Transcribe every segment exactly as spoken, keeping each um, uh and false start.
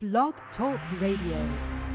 Blog Talk Radio.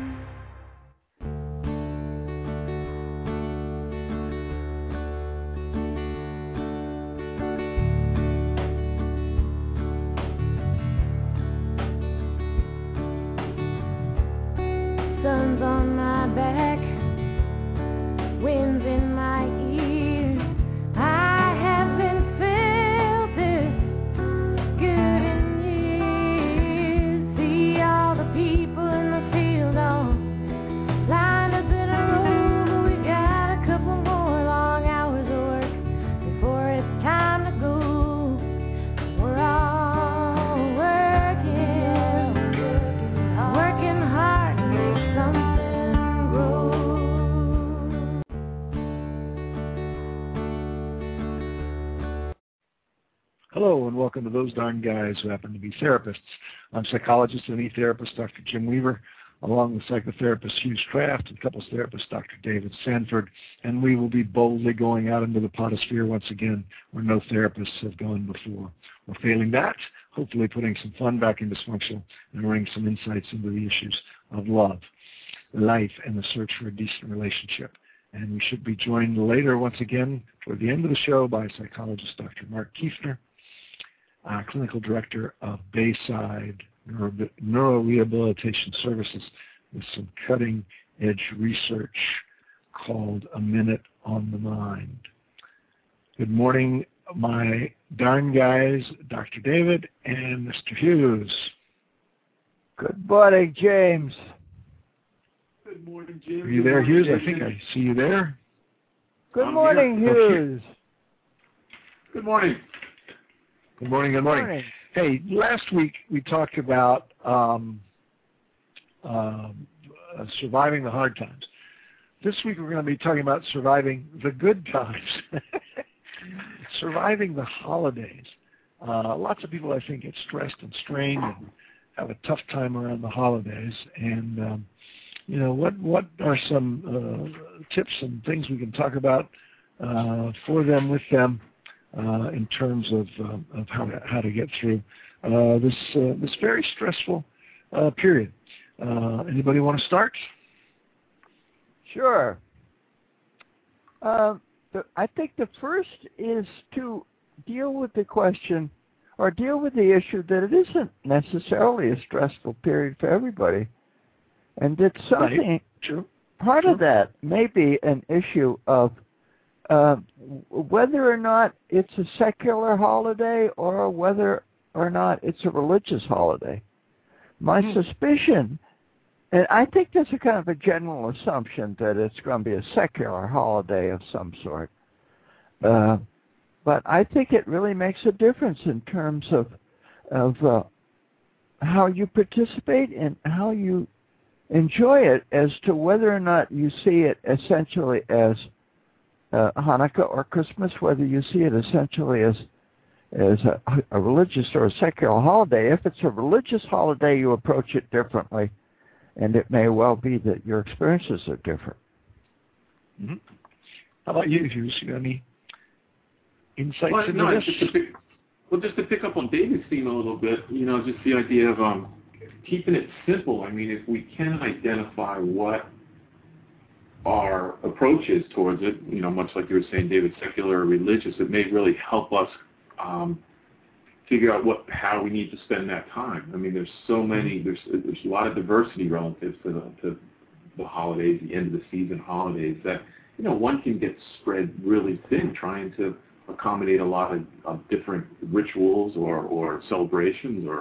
Sun's on my back, winds in my ears. I haven't felt this good in years. See all the people in the field all lined up in a row. We got a couple more long hours of work before it's time to go. We're all working, working hard to make something grow. Hello and welcome to Those Darn Guys Who Happen to Be Therapists. I'm psychologist and e-therapist Doctor Jim Weaver, along with psychotherapist Hughes Kraft and couples therapist Doctor David Sanford, and we will be boldly going out into the potosphere once again where no therapists have gone before. We're failing that, hopefully putting some fun back in dysfunctional and bringing some insights into the issues of love, life, and the search for a decent relationship. And we should be joined later once again toward the end of the show by psychologist Doctor Mark Kiefner, Uh, clinical director of Bayside Neuro- Neurorehabilitation Services, with some cutting-edge research called A Minute on the Mind. Good morning, my darn guys, Doctor David and Mister Hughes. Good morning, James. Good morning, Jim. Are you there, Hughes? I think I see you there. Good I'm morning, here. Hughes. Good morning. Good morning, good morning. Morning. Hey, last week we talked about um, uh, surviving the hard times. This week we're going to be talking about surviving the good times, surviving the holidays. Uh, lots of people, I think, get stressed and strained and have a tough time around the holidays. And, um, you know, what, what are some uh, tips and things we can talk about uh, for them, with them, Uh, in terms of uh, of how to, how to get through uh, this uh, this very stressful uh, period. Uh, anybody want to start? Sure. Uh, the, I think the first is to deal with the question, or deal with the issue that it isn't necessarily a stressful period for everybody, and that something, Right. True. part True. of that may be an issue of Uh, whether or not it's a secular holiday or whether or not it's a religious holiday. My Hmm. suspicion, and I think there's a kind of a general assumption that it's going to be a secular holiday of some sort, uh, but I think it really makes a difference in terms of of uh, how you participate and how you enjoy it, as to whether or not you see it essentially as Uh, Hanukkah or Christmas, whether you see it essentially as as a, a religious or a secular holiday. If it's a religious holiday, you approach it differently, and it may well be that your experiences are different. Mm-hmm. How about you, Hughes? You got any insights Well, into no, this? just to pick, well, just to pick up on David's theme a little bit, you know, just the idea of um, keeping it simple. I mean, if we can identify what our approach is towards it, you know, much like you were saying, David, secular or religious, it may really help us um, figure out what how we need to spend that time. I mean, there's so many, there's there's a lot of diversity relative to the, to the holidays, the end of the season holidays, that, you know, one can get spread really thin trying to accommodate a lot of, of different rituals or, or celebrations or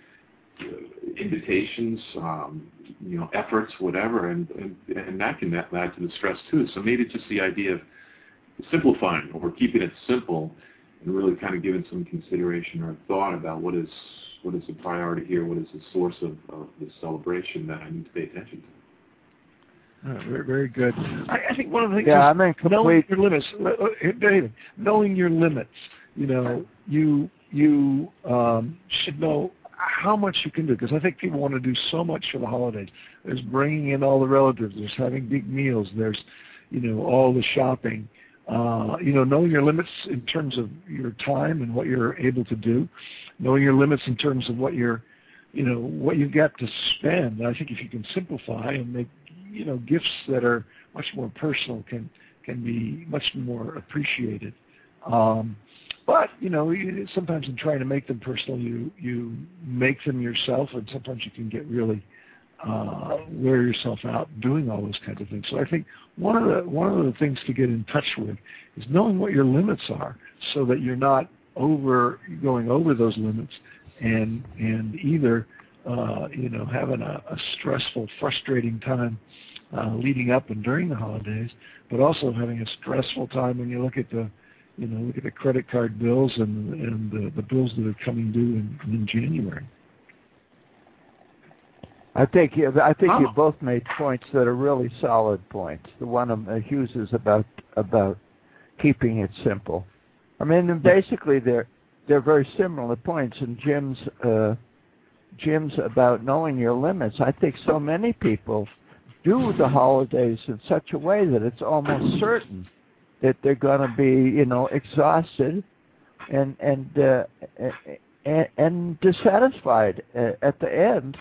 uh, invitations, um, you know, efforts, whatever, and, and and that can add to the stress too. So maybe just the idea of simplifying or keeping it simple, and really kind of giving some consideration or thought about what is what is the priority here, what is the source of, of the celebration that I need to pay attention to. Uh, very, very good. I, I think one of the things Yeah, is I'm in knowing complete. your limits. Uh, David, knowing your limits. You know, you you um, should know how much you can do, because I think people want to do so much for the holidays. There's bringing in all the relatives. There's having big meals. There's, you know, all the shopping. Uh, you know, knowing your limits in terms of your time and what you're able to do. Knowing your limits in terms of what you're you know, what you've got to spend. I think if you can simplify and make, you know, gifts that are much more personal can can be much more appreciated. Um, but, you know, sometimes in trying to make them personal, you, you make them yourself, and sometimes you can get really uh, wear yourself out doing all those kinds of things. So I think one of the one of the things to get in touch with is knowing what your limits are, so that you're not over going over those limits, and and either uh, you know having a, a stressful, frustrating time uh, leading up and during the holidays, but also having a stressful time when you look at the you know look at the credit card bills and and the, the bills that are coming due in, in January. I think you, I think oh. you both made points that are really solid points. The one of uh, Hughes is about about keeping it simple. I mean, basically they're they're very similar points. And Jim's uh, Jim's about knowing your limits. I think so many people do the holidays in such a way that it's almost certain that they're going to be, you know, exhausted and and uh, and, and dissatisfied at the end.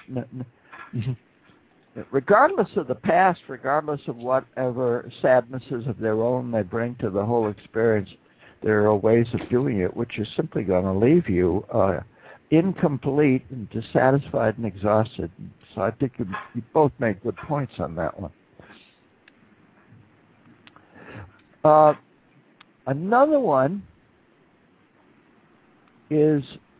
Regardless of the past, regardless of whatever sadnesses of their own they bring to the whole experience, there are ways of doing it which are simply going to leave you uh, incomplete and dissatisfied and exhausted. So I think you, you both make good points on that one. Uh, another one is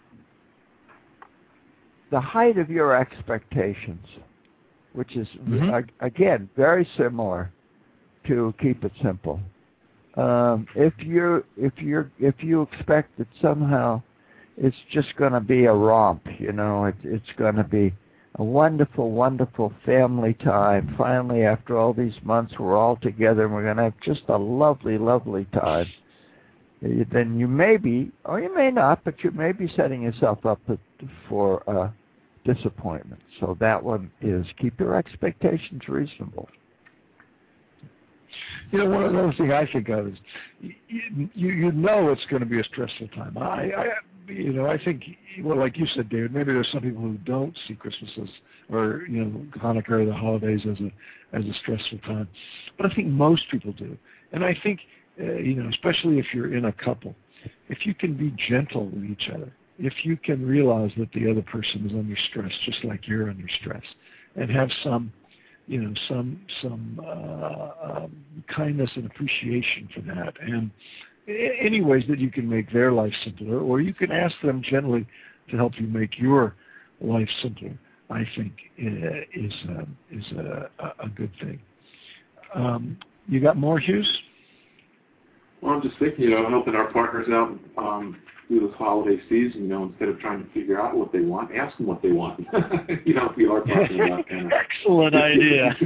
the height of your expectations, which is, mm-hmm. uh, again, very similar to keep it simple. Um, if you if you if you expect that somehow it's just going to be a romp, you know, it, it's going to be a wonderful, wonderful family time. Finally, after all these months, we're all together and we're going to have just a lovely, lovely time. Then you may be, or you may not, but you may be setting yourself up for uh, disappointment. So that one is keep your expectations reasonable. You know, one other thing I think of is you, you you know it's going to be a stressful time. I, I you know I think well, like you said, David, maybe there's some people who don't see Christmas as, or you know Hanukkah or the holidays as a as a stressful time, but I think most people do. And I think uh, you know, especially if you're in a couple, if you can be gentle with each other, if you can realize that the other person is under stress just like you're under stress, and have some you know, some some uh, um, kindness and appreciation for that, and any ways that you can make their life simpler, or you can ask them gently to help you make your life simpler, I think is um, is a, a good thing. Um, you got more, Hughes? Well, I'm just thinking, you know, helping our partners out um, through this holiday season, you know, instead of trying to figure out what they want, ask them what they want. You know, if we are talking about kind of... Excellent idea.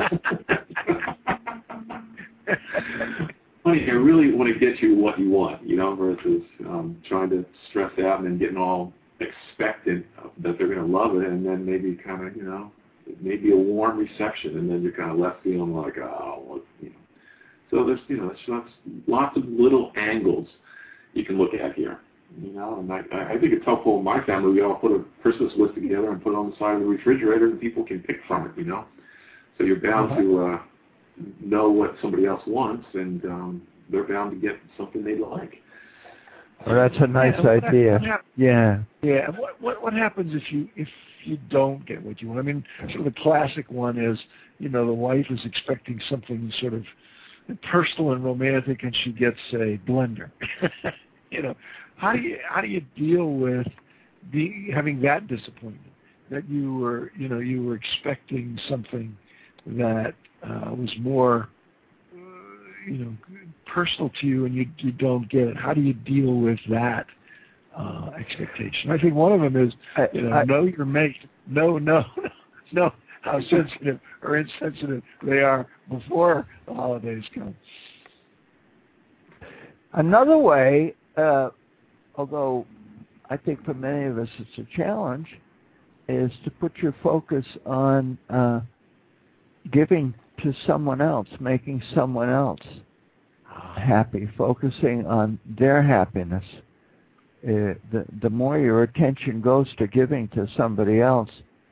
Funny, I really want to get you what you want, you know, versus um, trying to stress out and then getting all expectant that they're going to love it, and then maybe kind of, you know, maybe a warm reception, and then you're kind of left feeling like, oh, what, you know. So there's, you know, there's lots, lots of little angles you can look at here. You know, and I, I think it's helpful in my family. We all put a Christmas list together and put it on the side of the refrigerator, and people can pick from it, you know. So you're bound uh-huh. to uh, know what somebody else wants, and um, they're bound to get something they like. Well, that's a nice yeah, idea. What hap- yeah. Yeah. What, what what happens if you if you don't get what you want? I mean, sort of the classic one is, you know, the wife is expecting something sort of personal and romantic, and she gets a blender. You know. How do you how do you deal with the having that disappointment, that you were you know you were expecting something that uh, was more uh, you know personal to you, and you you don't get it? How do you deal with that uh, expectation? I think one of them is you know I, know your mate, know know know how sensitive or insensitive they are before the holidays come. Another way. Uh, Although I think for many of us it's a challenge, is to put your focus on uh, giving to someone else, making someone else happy, focusing on their happiness. Uh, the, the more your attention goes to giving to somebody else,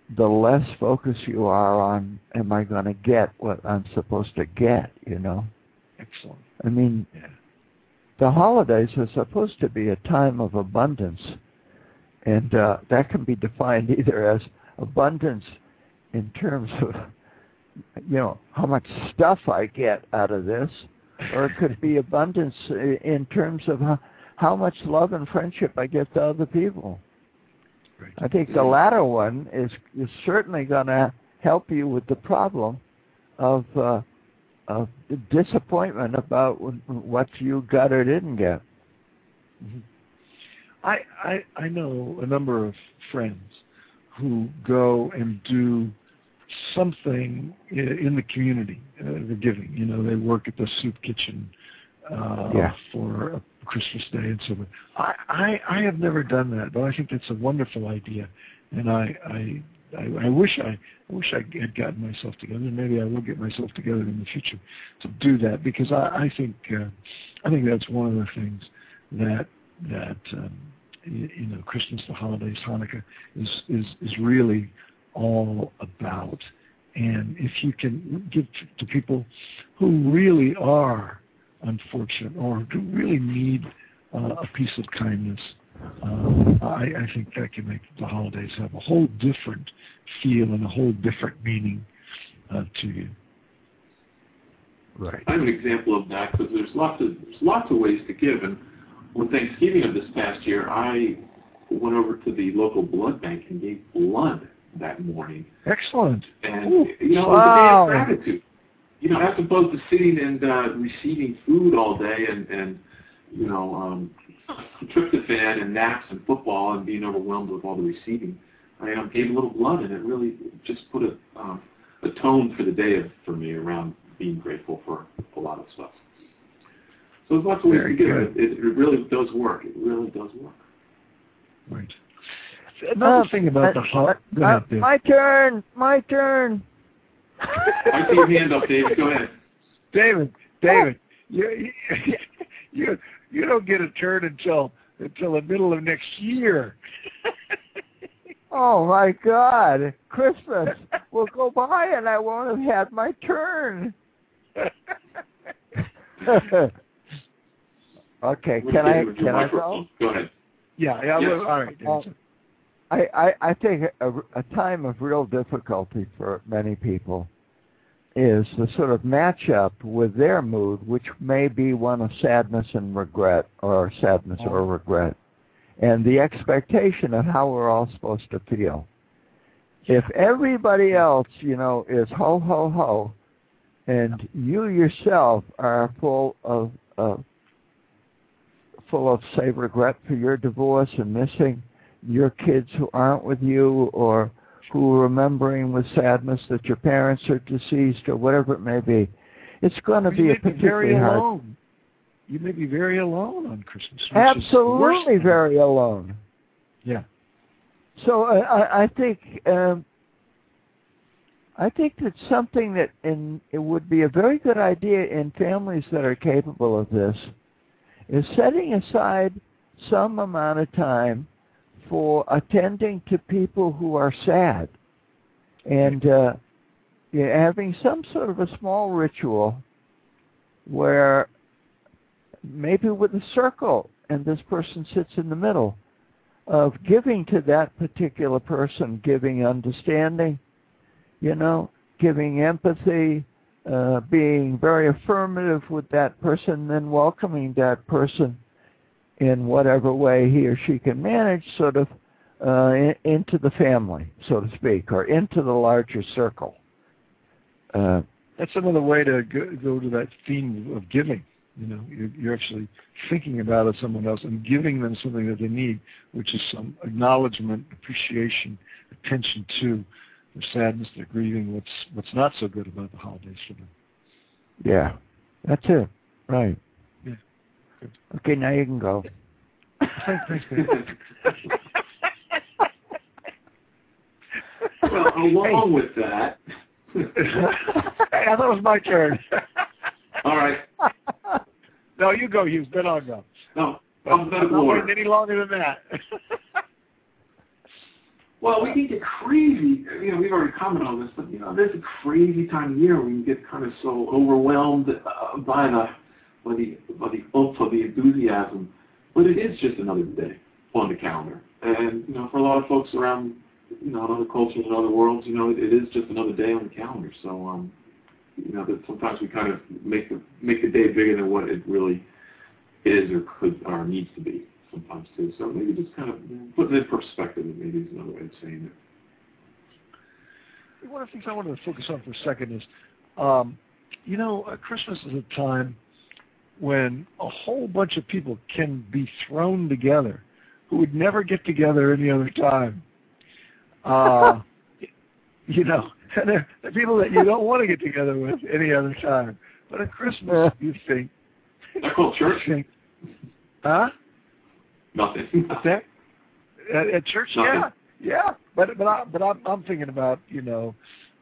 the less focus you are on, am I going to get what I'm supposed to get, you know? Excellent. I mean, yeah. the holidays are supposed to be a time of abundance, and uh, that can be defined either as abundance in terms of, you know, how much stuff I get out of this, or it could be abundance in terms of how, how much love and friendship I get to other people. Right. I think the latter one is, is certainly going to help you with the problem of, uh, of disappointment about what you got or didn't get. Mm-hmm. I, I I know a number of friends who go and do something in the community, uh, the giving. You know, they work at the soup kitchen uh, yeah. for a Christmas Day and so on. I, I I have never done that, but I think that's a wonderful idea, and I I, I, I wish I, I wish I had gotten myself together. Maybe I will get myself together in the future to do that, because I, I think uh, I think that's one of the things that that um, you, you know, Christmas, the holidays, Hanukkah is is is really all about. And if you can give to, to people who really are unfortunate or who really need uh, a piece of kindness, uh, I, I think that can make the holidays have a whole different feel and a whole different meaning uh, to you. Right. I have an example of that, because there's lots of there's lots of ways to give. And on Thanksgiving of this past year, I went over to the local blood bank and gave blood that morning. Excellent. And, Ooh, you know, wow. it was a day of gratitude. You know, as opposed to sitting and uh, receiving food all day and, and you know, um, tryptophan and naps and football and being overwhelmed with all the receiving, I um, gave a little blood, and it really just put a, um, a tone for the day of, for me around being grateful for a lot of stuff. So there's lots of ways to give it. it. It really does work. It really does work. Right. Another uh, thing about uh, the holiday. uh, uh, my turn. My turn. I see your hand up, David. Go ahead. David, David, you you you don't get a turn until until the middle of next year. Oh my God! Christmas will go by and I won't have had my turn. Okay, can I can I go? Go ahead. Yeah, yeah. Yes. Well, all right. Uh, I, I, I think a, a time of real difficulty for many people is the sort of match up with their mood, which may be one of sadness and regret, or sadness or regret, and the expectation of how we're all supposed to feel. If everybody else, you know, is ho, ho, ho, and you yourself are full of, uh, full of, say, regret for your divorce and missing your kids who aren't with you, or who are remembering with sadness that your parents are deceased, or whatever it may be, it's going to be a particularly hard. Alone. You may be very alone on Christmas. Absolutely very alone. Yeah. So uh, I, I think um, I think that's something that in, it would be a very good idea in families that are capable of this, is setting aside some amount of time for attending to people who are sad, and uh, yeah, having some sort of a small ritual where maybe with a circle and this person sits in the middle, of giving to that particular person, giving understanding, you know, giving empathy, uh, being very affirmative with that person, then welcoming that person in whatever way he or she can manage, sort of uh, in, into the family, so to speak, or into the larger circle. Uh, That's another way to go, go to that theme of giving. You know, you're, you're actually thinking about it, someone else, and giving them something that they need, which is some acknowledgement, appreciation, attention to their sadness, their grieving, what's what's not so good about the holidays for them. Yeah, that's it. Right. Yeah. Good. Okay, now you can go. Thanks, thanks, man. Well, along with that. Hey, I thought it was my turn. All right. No, you go, Hughes. Then I'll go. No, But I'm I'm not waiting any longer than that. Well, we can get crazy. You know, we've already commented on this, but you know, there's a crazy time of year when you get kind of so overwhelmed uh, by the by the by the oomph of the enthusiasm. But it is just another day on the calendar, and you know, for a lot of folks around, you know, in other cultures and other worlds, you know, it, it is just another day on the calendar. So, um, you know, that sometimes we kind of make the make the day bigger than what it really is or could or needs to be. Sometimes too. So maybe just kind of put it in perspective, maybe is another way of saying it. One of the things I wanted to focus on for a second is, um, you know, uh, Christmas is a time when a whole bunch of people can be thrown together who would never get together any other time. Uh, you know, and they're, they're people that you don't want to get together with any other time. But at Christmas, you think. I call church. Think, huh? Nothing. What's that? At, at church, Nothing. yeah, yeah. But but I, but I'm I'm thinking about you know,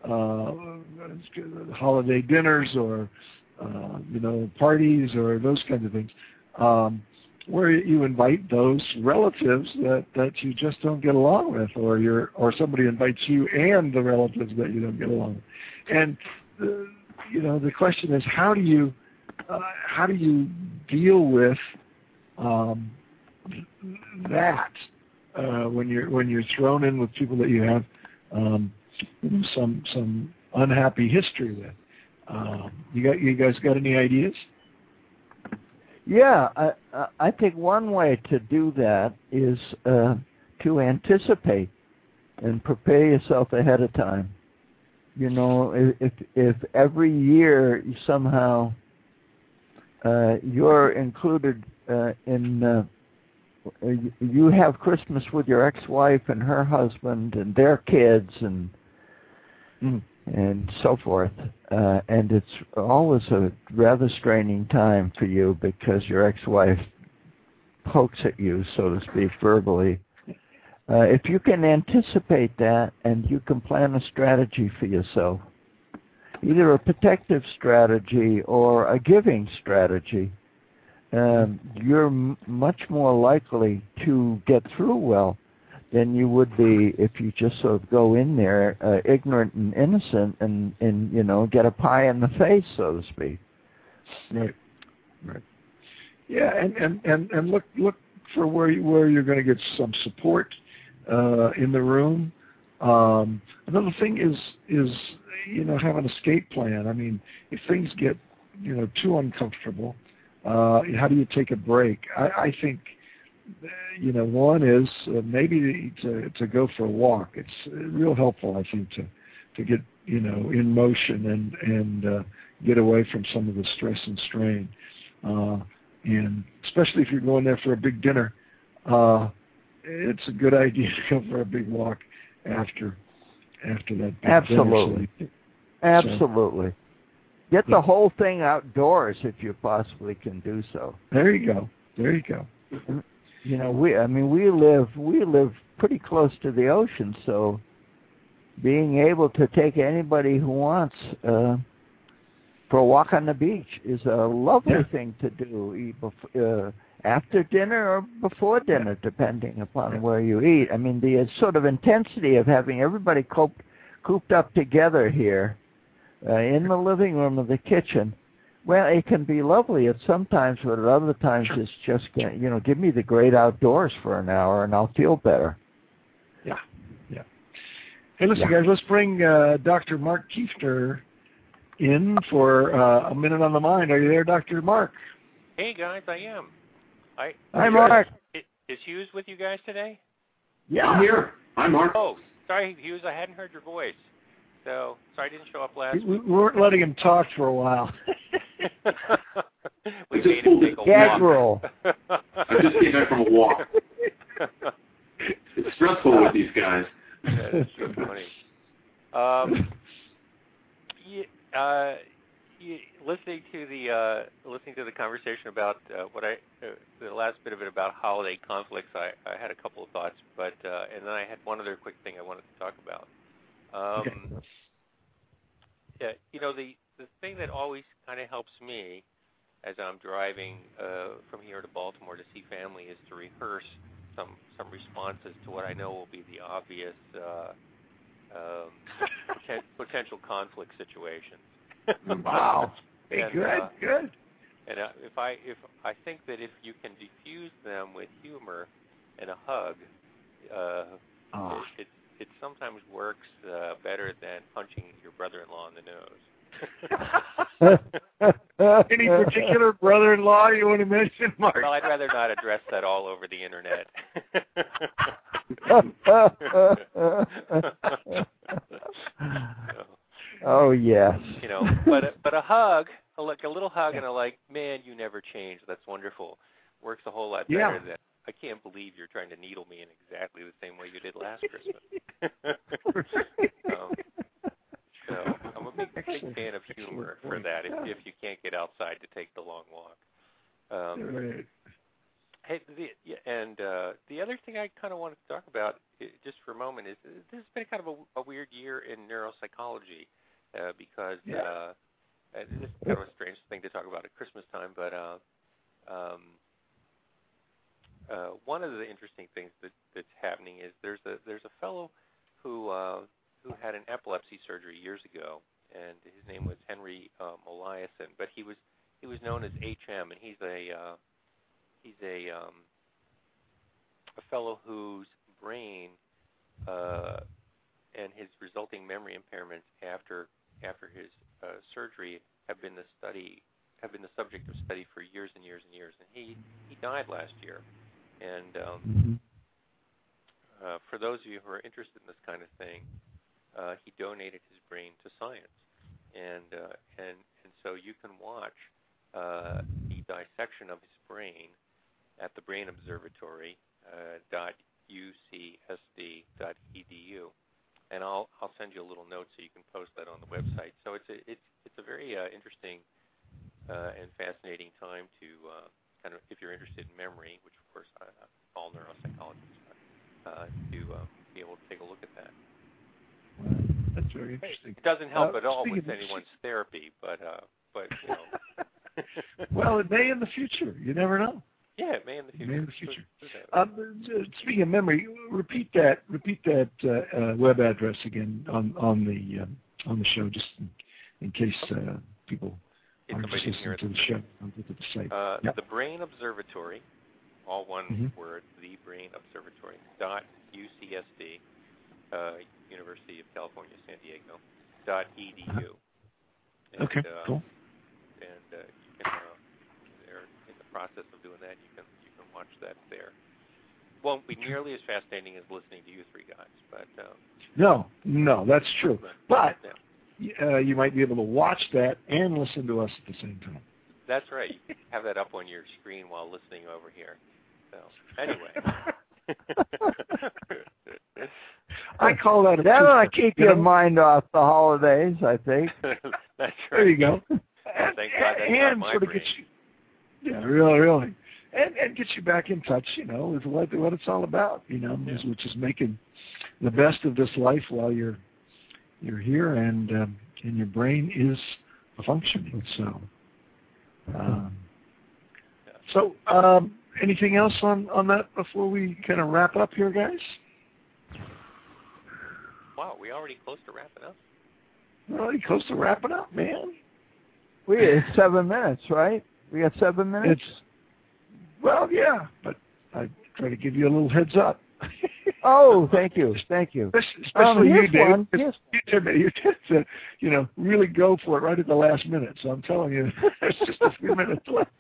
uh, holiday dinners or uh, you know parties or those kinds of things, um, where you invite those relatives that, that you just don't get along with, or your or somebody invites you and the relatives that you don't get along with, and uh, you know the question is how do you uh, how do you deal with um, that uh, when you're when you're thrown in with people that you have um, some some unhappy history with. Um, you got you guys got any ideas? Yeah, I I think one way to do that is uh, to anticipate and prepare yourself ahead of time. You know, if if every year somehow uh, you're included uh, in. Uh, you have Christmas with your ex-wife and her husband and their kids and mm. and so forth, uh, and it's always a rather straining time for you because your ex-wife pokes at you, so to speak, verbally. Uh, if you can anticipate that and you can plan a strategy for yourself, either a protective strategy or a giving strategy, Um, you're m- much more likely to get through well than you would be if you just sort of go in there uh, ignorant and innocent and, and, you know, get a pie in the face, so to speak. Right, right. Yeah, and, and, and, and look look for where you, where you're going to get some support uh, in the room. Um, another thing is is you know have an escape plan. I mean, if things get you know too uncomfortable. Uh, how do you take a break? I, I think, you know, one is uh, maybe to, to go for a walk. It's real helpful, I think, to to get, you know, in motion and, and uh, get away from some of the stress and strain. Uh, and especially if you're going there for a big dinner, uh, it's a good idea to go for a big walk after after that big Absolutely. dinner. So, Absolutely. Get the whole thing outdoors if you possibly can do so. There you go. There you go. You know, we I mean we live we live pretty close to the ocean, so being able to take anybody who wants uh, for a walk on the beach is a lovely yeah. thing to do uh, after dinner or before dinner, yeah. depending upon yeah. where you eat. I mean, the sort of intensity of having everybody cooped, cooped up together here Uh, in the living room or the kitchen, well, it can be lovely at some times, but at other times it's just, you know, give me the great outdoors for an hour and I'll feel better. Yeah, yeah. Hey, listen, yeah. guys, let's bring uh, Doctor Mark Kiefter in for uh, a minute on the mind. Are you there, Doctor Mark? Hey, guys, I am. I, Hi, Mark. Is, is Hughes with you guys today? Yeah, I'm here. Hi, Mark. Oh, sorry, Hughes, I hadn't heard your voice. So, sorry I didn't show up last we, week. We weren't letting him talk for a while. we made him take a Gag walk. roll. I just came back from a walk. It's stressful with these guys. That's so funny. Um, you, uh, you, listening to the uh, listening to the conversation about uh, what I uh, the last bit of it about holiday conflicts, I, I had a couple of thoughts, but uh, and then I had one other quick thing I wanted to talk about. Um, okay. Yeah, you know, the, the thing that always kind of helps me as I'm driving uh, from here to Baltimore to see family is to rehearse some some responses to what I know will be the obvious uh, um, poten- potential conflict situations. Wow. Hey, and, good, uh, good. And uh, if I if I think that if you can diffuse them with humor and a hug, uh, Oh. it, it it sometimes works uh, better than punching your brother-in-law in the nose. Any particular brother-in-law you want to mention, Mark? Well, I'd rather not address that all over the internet. Oh yes. You know, but a, but a hug, a, like a little hug, and a like, man, you never changed. That's wonderful. Works a whole lot better Yeah. than I can't believe you're trying to needle me in exactly the same way you did last Christmas. um, so I'm a big, big fan of humor for that. If, if you can't get outside to take the long walk. Um, Right. Hey, the, yeah, and uh, the other thing I kind of wanted to talk about, uh, just for a moment, is uh, this has been kind of a, a weird year in neuropsychology uh, because Yeah. uh, and this is kind of a strange thing to talk about at Christmas time, but uh, um, uh, one of the interesting things that, that's happening is there's a there's a fellow who uh, who had an epilepsy surgery years ago, and his name was Henry um, Eliason, but he was he was known as H M, and he's a uh, He's a um, a fellow whose brain uh, and his resulting memory impairments after after his uh, surgery have been the study have been the subject of study for years and years and years. And he, he died last year. And um, Mm-hmm. uh, for those of you who are interested in this kind of thing, uh, he donated his brain to science. And uh, and and so you can watch uh, the dissection of his brain at the Brain Observatory uh, dot U C S D dot E D U, and I'll I'll send you a little note so you can post that on the website. So it's a it's it's a very uh, interesting uh, and fascinating time to uh, kind of, if you're interested in memory, which of course uh, all neuropsychologists are, uh, to uh, be able to take a look at that. That's very interesting. It doesn't help Uh, at all speaking with of- anyone's therapy, but uh, but you know. Well, it may in the future. You never know. Yeah, it may in the future. May in the future. Who- who knows? Um, speaking of memory, repeat that. Repeat that uh, uh, web address again on on the um, on the show, just in, in case uh, people If are somebody just didn't hear listening it. to the show. I'll look at the site. Uh, Yep. The Brain Observatory, all one Mhm. word, the Brain Observatory, dot U C S D, uh, University of California, San Diego, dot E D U. And, Okay, uh, cool. And uh, you can, uh, they're in the process of doing that. You can you can watch that there. Won't be nearly as fascinating as listening to you three guys, but uh, No, no, that's true. But yeah. uh, you might be able to watch that and listen to us at the same time. That's right. You can have that up on your screen while listening over here. So anyway. I call that a That'll twofer, keep you your know? mind off the holidays, I think. That's right. There you go. Thank God that's and not my sort of brain. gets you, yeah, really, really, and and gets you back in touch, you know, with what what it's all about, you know, Yeah. which is making the best of this life while you're you're here, and um, and your brain is functioning. So, um, so um, anything else on on that before we kind of wrap up here, guys? Wow, we already close to wrapping up? We're already close to wrapping up, man. We it's seven minutes, right? We got seven minutes. It's well, yeah, but I try to give you a little heads up. Oh, thank you, thank you. Especially, Um, you, here's Dave. one. Yes. You tend to, you tend to, you know, really go for it right at the last minute. So I'm telling you, there's just a few minutes left.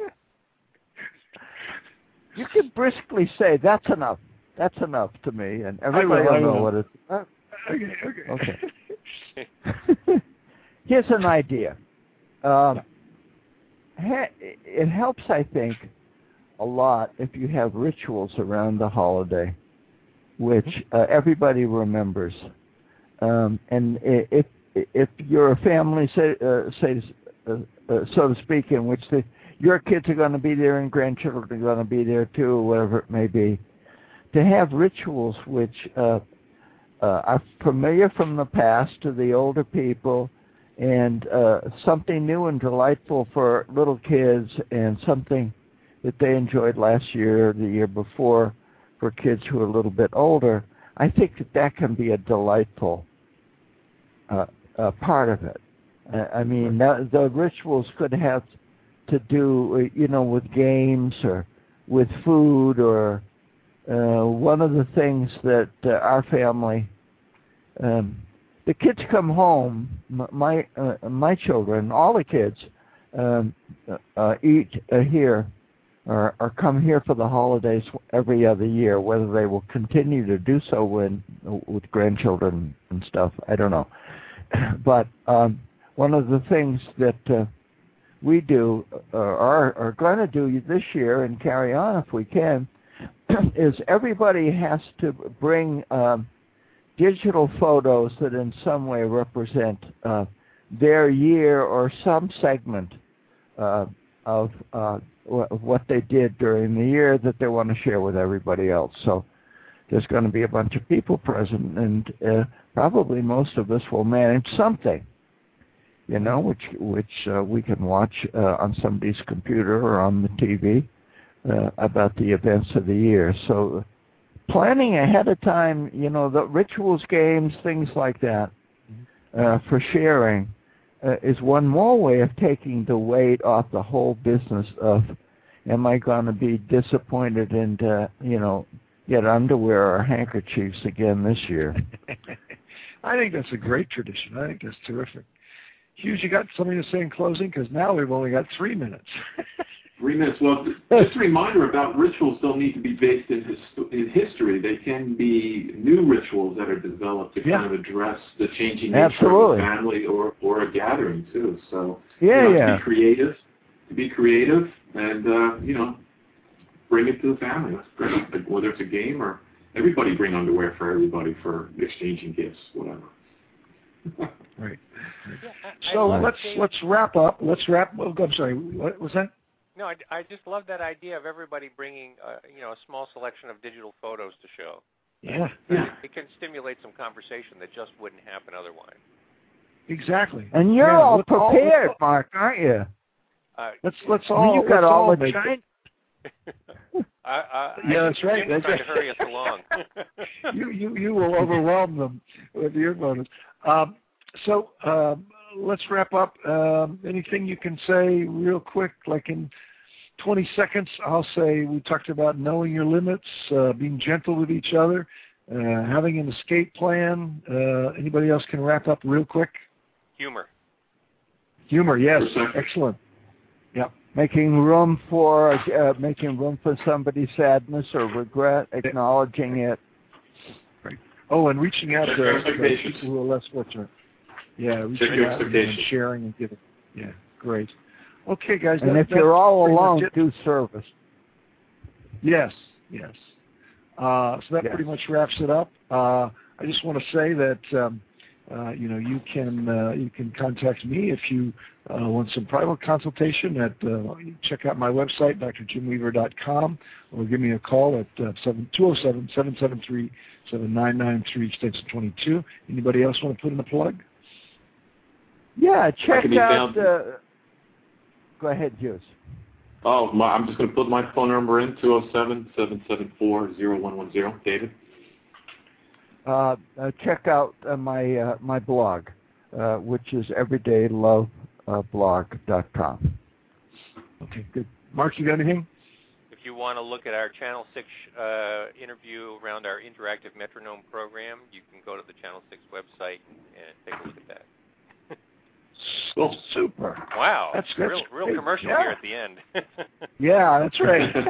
You can briskly say that's enough. That's enough to me, and everybody will, I will know will. what it's. Uh, Okay, okay. Okay. Here's an idea. Um, ha- it helps, I think, a lot if you have rituals around the holiday, which uh, everybody remembers. Um, and i- if if you're a family, say, uh, say uh, uh, so to speak, in which the, your kids are going to be there and grandchildren are going to be there too, or whatever it may be, to have rituals which uh, Uh, are familiar from the past to the older people, and uh, something new and delightful for little kids, and something that they enjoyed last year or the year before for kids who are a little bit older, I think that that can be a delightful uh, uh, part of it. Uh, I mean, the, the rituals could have to do, you know, with games or with food, or uh, one of the things that uh, our family, um, the kids come home, my uh, my children, all the kids, um, uh, eat uh, here or, or come here for the holidays every other year. Whether they will continue to do so when with grandchildren and stuff, I don't know. But um, one of the things that uh, we do uh, are, are going to do this year and carry on if we can is everybody has to bring um, digital photos that in some way represent uh, their year or some segment uh, of, uh, w- of what they did during the year that they want to share with everybody else. So there's going to be a bunch of people present, and uh, probably most of us will manage something, you know, which which uh, we can watch uh, on somebody's computer or on the T V uh, about the events of the year. So planning ahead of time, you know, the rituals, games, things like that uh, for sharing uh, is one more way of taking the weight off the whole business of, am I going to be disappointed and, uh, you know, get underwear or handkerchiefs again this year? I think that's a great tradition. I think that's terrific. Hughes, you got something to say in closing? Because now we've only got three minutes. Three minutes. Well, just a reminder about rituals don't need to be based in, his, in history. They can be new rituals that are developed to yeah. kind of address the changing nature Absolutely. of a family or, or a gathering, too. So, yeah, you know, yeah. to be creative, to be creative and, uh, you know, bring it to the family. That's great. Like, whether it's a game or everybody bring underwear for everybody for exchanging gifts, whatever. Right. Yeah, I, So I let's David, let's wrap up. Let's wrap. Oh, I'm sorry. What was that? No, I, I just love that idea of everybody bringing, uh, you know, a small selection of digital photos to show. Yeah. Yeah. It can stimulate some conversation that just wouldn't happen otherwise. Exactly. And you're yeah, all let's all- prepared, let's, Mark, aren't you? Uh, let's let's I mean, all. you got let's all the make China. I, I, Yeah, I that's right. Jim's That's trying right. to hurry us along. you you you will overwhelm them with your photos. Um, so um, let's wrap up. Um, anything you can say real quick, like in twenty seconds? I'll say we talked about knowing your limits, uh, being gentle with each other, uh, having an escape plan. Uh, anybody else can wrap up real quick? Humor. Humor, yes, excellent. Yep. Making room for uh, making room for somebody's sadness or regret, acknowledging it. Right. Oh, and reaching out to, to Expectations. people who are less fortunate. Yeah, Check reaching your out and expectations. sharing and giving. Yeah, great. Okay, guys. And that, if you're all pretty much alone, it. do service. Yes, yes. Uh, so that Yes. pretty much wraps it up. Uh, I just want to say that um, uh, you know you can uh, you can contact me if you uh, want some private consultation. At uh, check out my website, d r jim weaver dot com, or give me a call at uh, two oh seven, seven seven three, seven nine nine three, extension twenty-two. Anybody else want to put in a plug? Yeah, check can be out. found- Uh, go ahead, Hughes. Oh, my, I'm just going to put my phone number in, two oh seven, seven seven four, oh one one oh. David? Uh, uh, check out uh, my uh, my blog, uh, which is everyday love blog dot com. Okay, good. Mark, you got anything? If you want to look at our Channel six uh, interview around our interactive metronome program, you can go to the Channel six website and take a look at that. Cool. Super. Wow, That's, that's real, real great. commercial Yeah. here at the end. Yeah, that's right. All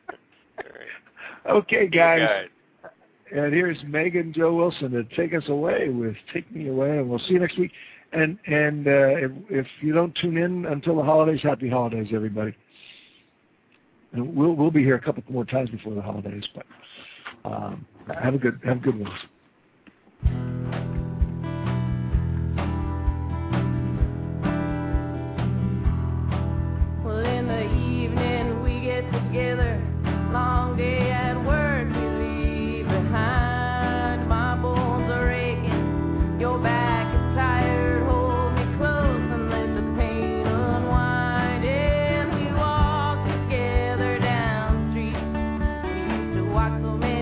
right. Okay, guys. guys. And here's Megan Joe Wilson to take us away with "Take Me Away," and we'll see you next week. And and uh, if, if you don't tune in until the holidays, happy holidays, everybody. And we'll we'll be here a couple more times before the holidays, but um, have a good have a good ones. Well, in the evening we get together, long day at work you leave behind. My bones are aching, your back is tired, hold me close and let the pain unwind. And we walk together down the street, we used to walk so many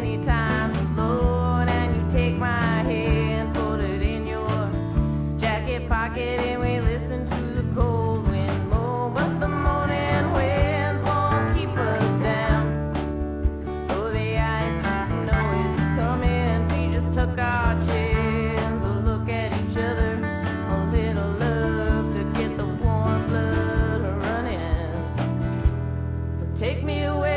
pocket and we listen to the cold wind moan. But the morning winds won't keep us down. Oh, the ice snow is coming. We just took our chance to look at each other. A little love to get the warm blood running. So take me away.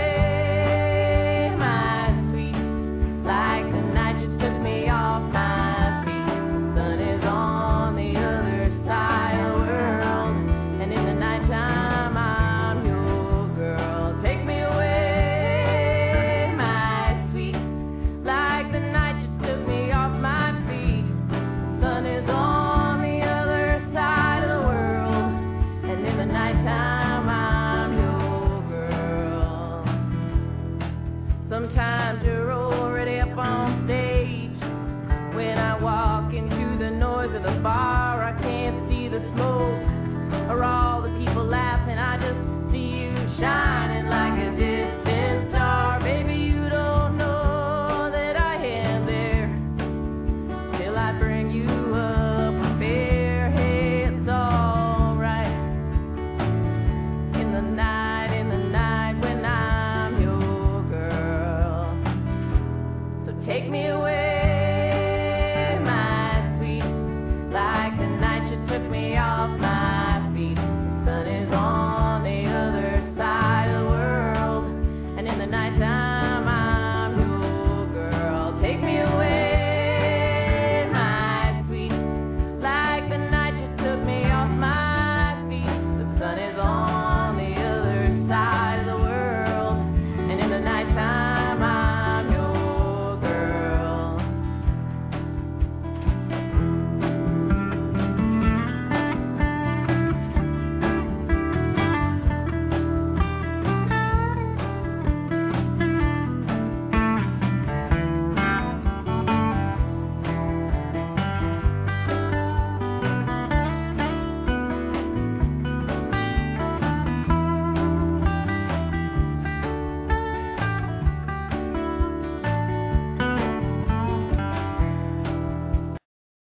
Sometimes you're already up on stage. When I walk into the noise of the bar, I can't see the smoke or all